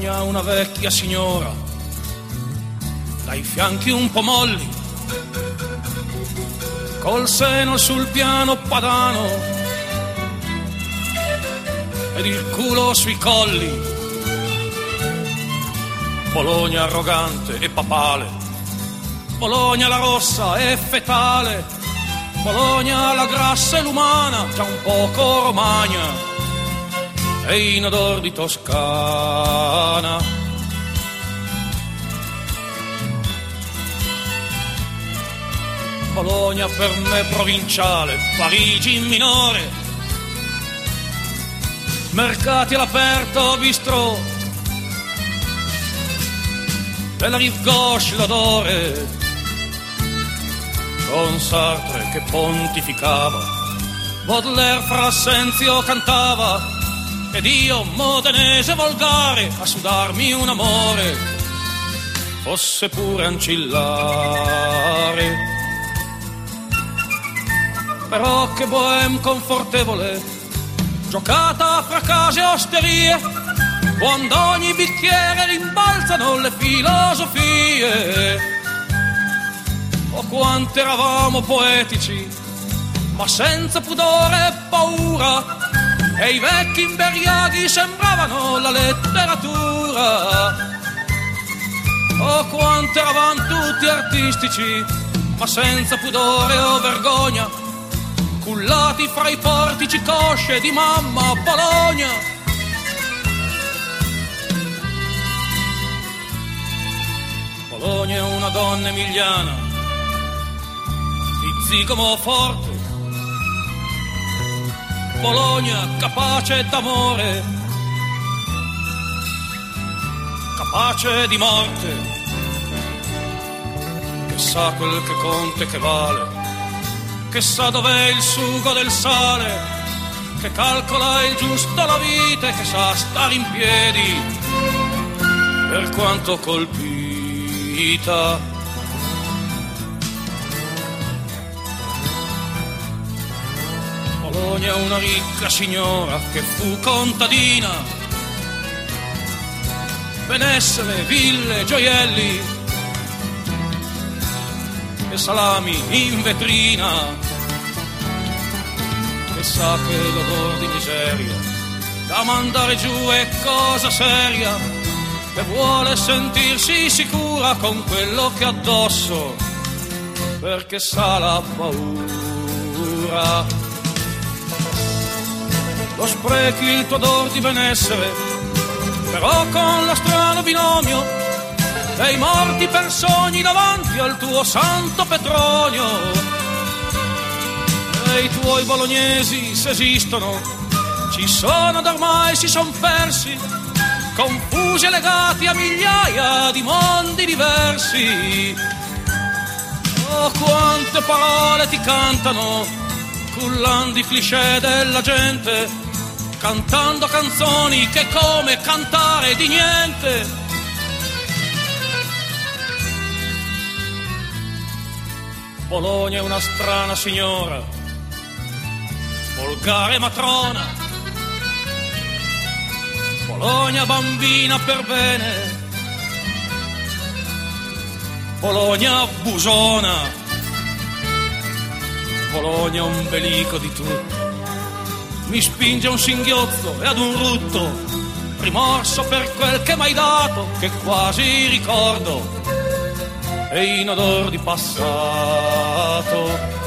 Bologna una vecchia signora, dai fianchi un po' molli, col seno sul piano padano ed il culo sui colli. Bologna arrogante e papale, Bologna la rossa e fetale, Bologna la grassa e l'umana, già un poco romagna e in odor di Toscana. Bologna per me provinciale, Parigi minore, mercati all'aperto, bistrò, della rive gauche l'odore, con Sartre che pontificava, Baudelaire fra Senzio cantava, ed io, modenese volgare, a sudarmi un amore, fosse pure ancillare. Però che bohème confortevole, giocata fra case e osterie, quando ogni bicchiere rimbalzano le filosofie. Oh, quanto eravamo poetici, ma senza pudore e paura, e i vecchi imberiaghi sembravano la letteratura. Oh, quanto eravamo tutti artistici, ma senza pudore o vergogna, cullati fra i portici cosce di mamma Bologna. Bologna è una donna emiliana, di zigomo forte, Bologna capace d'amore, capace di morte, che sa quel che conta e che vale, che sa dov'è il sugo del sale, che calcola il giusto la vita e che sa stare in piedi, per quanto colpita. Bologna è una ricca signora che fu contadina, benessere, ville, gioielli e salami in vetrina, che sa che l'odor di miseria da mandare giù è cosa seria, e vuole sentirsi sicura con quello che ha addosso, perché sa la paura. Lo sprechi il tuo odor di benessere, però con lo strano binomio dei morti per sogni davanti al tuo santo Petronio. E i tuoi bolognesi, se esistono, ci sono da ormai, si son persi, confusi e legati a migliaia di mondi diversi. Oh, quante parole ti cantano, cullando i cliché della gente, cantando canzoni che è come cantare di niente. Bologna è una strana signora, volgare matrona, Bologna bambina per bene, Bologna busona, Bologna ombelico di tutto, mi spinge a un singhiozzo e ad un rutto, rimorso per quel che m'hai dato, che quasi ricordo, e in odor di passato.